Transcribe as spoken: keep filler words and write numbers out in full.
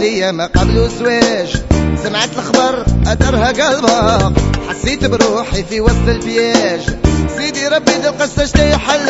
هي ما قبلوا زواج. سمعت الخبر أدرها قلبها، حسيت بروحي في وسط البياج. سيدي ربي ذي القصة شتي حل